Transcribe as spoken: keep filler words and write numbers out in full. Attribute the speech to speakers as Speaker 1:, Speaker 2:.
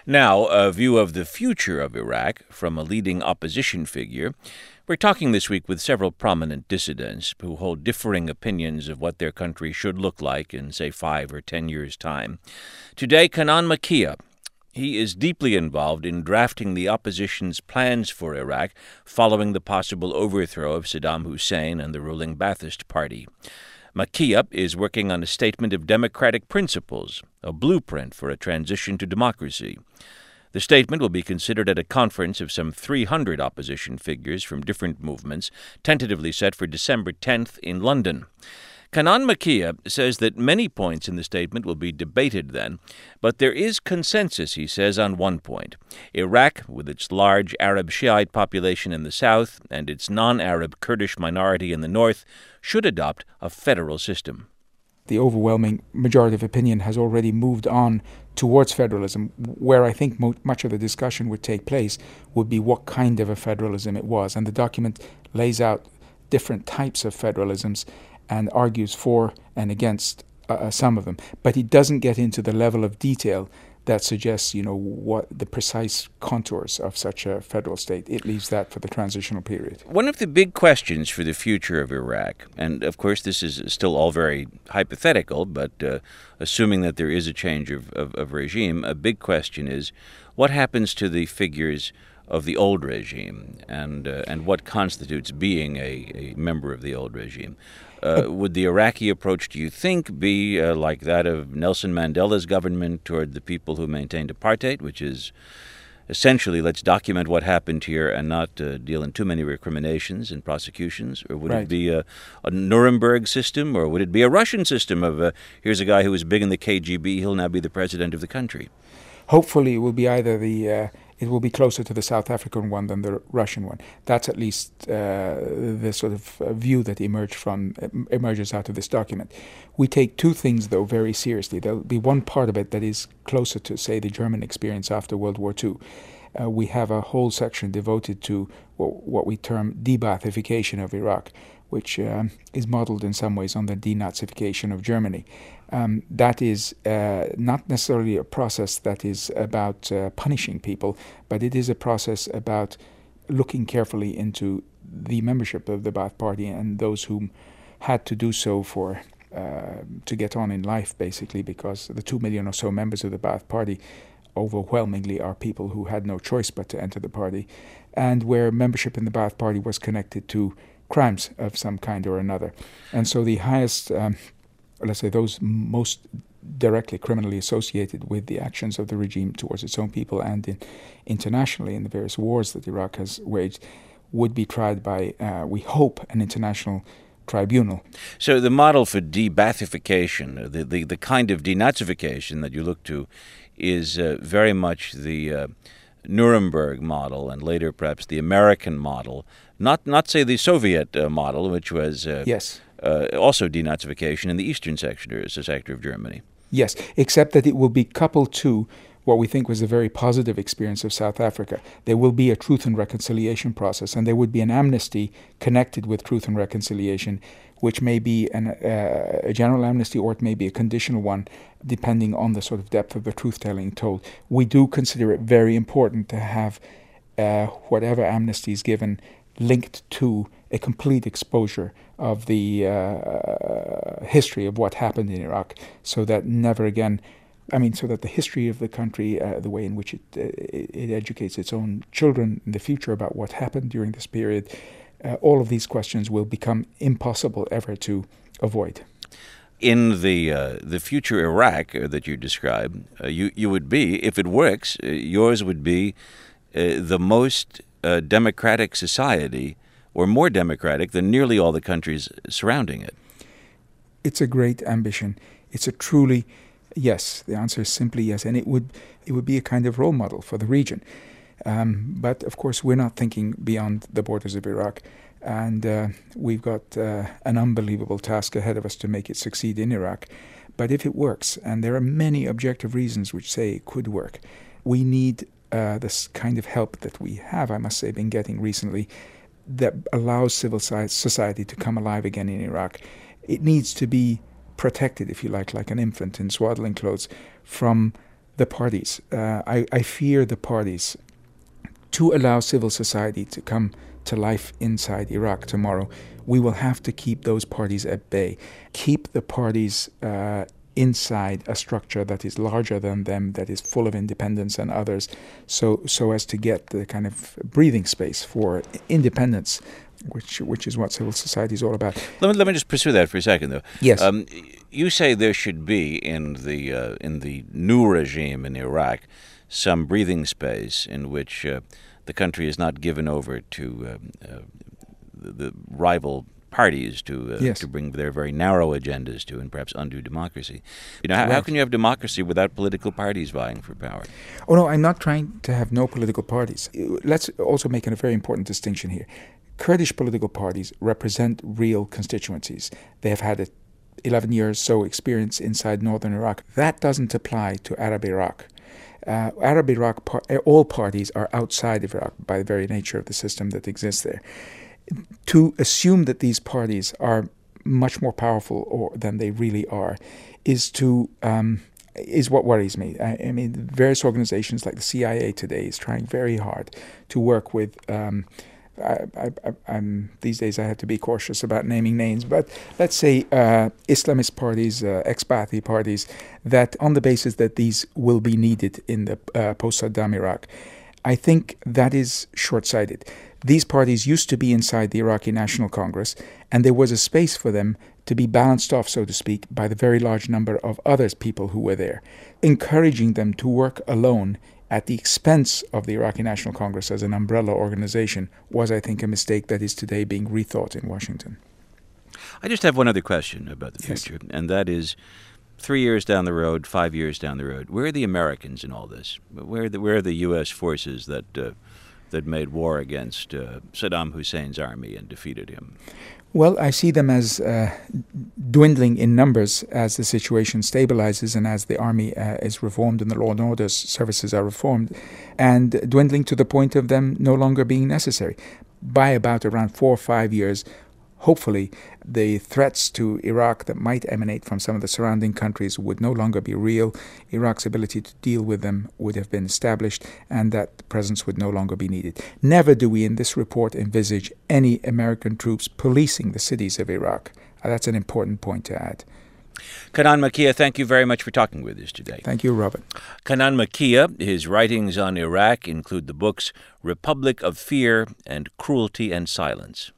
Speaker 1: Now, a view of the future of Iraq from a leading opposition figure. We're talking this week with several prominent dissidents who hold differing opinions of what their country should look like in, say, five or ten years' time. Today, Kanan Makia. He is deeply involved in drafting the opposition's plans for Iraq following the possible overthrow of Saddam Hussein and the ruling Ba'athist Party. Makia is working on a statement of democratic principles, a blueprint for a transition to democracy. The statement will be considered at a conference of some three hundred opposition figures from different movements, tentatively set for December tenth in London. Kanan Makia says that many points in the statement will be debated then, but there is consensus, he says, on one point. Iraq, with its large Arab Shiite population in the south and its non-Arab Kurdish minority in the north, should adopt a federal system.
Speaker 2: The overwhelming majority of opinion has already moved on towards federalism. Where I think mo- much of the discussion would take place would be what kind of a federalism it was. And the document lays out different types of federalisms and argues for and against uh, some of them. But it doesn't get into the level of detail that suggests, you know, what the precise contours of such a federal state. It leaves that for the transitional period.
Speaker 1: One of the big questions for the future of Iraq, and of course this is still all very hypothetical, but uh, assuming that there is a change of, of, of regime, a big question is what happens to the figures of the old regime and uh, and what constitutes being a, a member of the old regime. Uh, would the Iraqi approach, do you think, be uh, like that of Nelson Mandela's government toward the people who maintained apartheid, which is essentially let's document what happened here and not uh, deal in too many recriminations and prosecutions? Or would
Speaker 2: right.
Speaker 1: it be a, a Nuremberg system, or would it be a Russian system of uh, here's a guy who was big in the K G B, he'll now be the president of the country?
Speaker 2: Hopefully it will be either the... Uh, it will be closer to the South African one than the Russian one. That's at least uh, the sort of uh, view that emerged from emerges out of this document. We take two things, though, very seriously. There'll be one part of it that is closer to, say, the German experience after World War Two. Uh, we have a whole section devoted to what, what we term de-Baathification of Iraq, which um, is modeled in some ways on the denazification of Germany. Um, that is uh, not necessarily a process that is about uh, punishing people, but it is a process about looking carefully into the membership of the Ba'ath Party and those whom had to do so for uh, to get on in life, basically, because the two million or so members of the Ba'ath Party overwhelmingly are people who had no choice but to enter the party, and where membership in the Ba'ath Party was connected to crimes of some kind or another. And so the highest... Um, let's say those most directly criminally associated with the actions of the regime towards its own people and in, internationally in the various wars that Iraq has waged, would be tried by, uh, we hope, an international tribunal.
Speaker 1: So the model for de-Baathification, the, the, the kind of denazification that you look to, is uh, very much the uh, Nuremberg model and later perhaps the American model, not, not say the Soviet uh, model, which was... Uh,
Speaker 2: yes.
Speaker 1: Uh, also denazification in the eastern sector, sector of Germany.
Speaker 2: Yes, except that it will be coupled to what we think was a very positive experience of South Africa. There will be a truth and reconciliation process, and there would be an amnesty connected with truth and reconciliation, which may be an, uh, a general amnesty or it may be a conditional one, depending on the sort of depth of the truth-telling told. We do consider it very important to have uh, whatever amnesty is given linked to a complete exposure of the uh, history of what happened in Iraq, so that never again, I mean, so that the history of the country, uh, the way in which it, uh, it educates its own children in the future about what happened during this period, uh, all of these questions will become impossible ever to avoid.
Speaker 1: In the uh, the future Iraq that you describe, uh, you, you would be, if it works, uh, yours would be uh, the most uh, democratic society, or more democratic than nearly all the countries surrounding it.
Speaker 2: It's a great ambition. It's a truly, yes, the answer is simply yes, and it would it would be a kind of role model for the region. Um, but, of course, we're not thinking beyond the borders of Iraq, and uh, we've got uh, an unbelievable task ahead of us to make it succeed in Iraq. But if it works, and there are many objective reasons which say it could work, we need uh, this kind of help that we have, I must say, been getting recently, that allows civil society to come alive again in Iraq. It needs to be protected, if you like, like an infant in swaddling clothes, from the parties. Uh, I, I fear the parties. To allow civil society to come to life inside Iraq tomorrow, we will have to keep those parties at bay. Keep the parties uh, inside a structure that is larger than them, that is full of independence and others, so so as to get the kind of breathing space for independence, which which is what civil society is all about.
Speaker 1: Let me, let me just pursue that for a second, though.
Speaker 2: Yes.
Speaker 1: Um, you say there should be in the uh, in the new regime in Iraq some breathing space in which uh, the country is not given over to um, uh, the, the rival parties to uh,
Speaker 2: yes.
Speaker 1: to bring their very narrow agendas to and perhaps undo democracy. You know, how, how can you have democracy without political parties vying for power?
Speaker 2: Oh no, I'm not trying to have no political parties. Let's also make a very important distinction here. Kurdish political parties represent real constituencies. They have had a eleven years so experience inside northern Iraq. That doesn't apply to Arab Iraq. Uh, Arab Iraq, par- all parties are outside of Iraq by the very nature of the system that exists there. To assume that these parties are much more powerful or than they really are is to um, is what worries me. I, I mean, various organizations like the C I A today is trying very hard to work with. Um, I, I, I'm these days I have to be cautious about naming names, but let's say uh, Islamist parties, uh, ex-Ba'athi parties, that on the basis that these will be needed in the uh, post-Saddam Iraq. I think that is short-sighted. These parties used to be inside the Iraqi National Congress, and there was a space for them to be balanced off, so to speak, by the very large number of other people who were there. Encouraging them to work alone at the expense of the Iraqi National Congress as an umbrella organization was, I think, a mistake that is today being rethought in Washington.
Speaker 1: I just have one other question about the
Speaker 2: Yes.
Speaker 1: future, and that is, three years down the road, five years down the road, where are the Americans in all this? Where are the, where are the U S forces that uh, that made war against uh, Saddam Hussein's army and defeated him?
Speaker 2: Well, I see them as uh, dwindling in numbers as the situation stabilizes and as the army uh, is reformed and the law and order services are reformed, and dwindling to the point of them no longer being necessary. By about around four or five years, hopefully, the threats to Iraq that might emanate from some of the surrounding countries would no longer be real. Iraq's ability to deal with them would have been established, and that presence would no longer be needed. Never do we in this report envisage any American troops policing the cities of Iraq. Uh, that's an important point to add.
Speaker 1: Kanan Makia, thank you very much for talking with us today.
Speaker 2: Thank you, Robert.
Speaker 1: Kanan Makia, his writings on Iraq include the books Republic of Fear and Cruelty and Silence.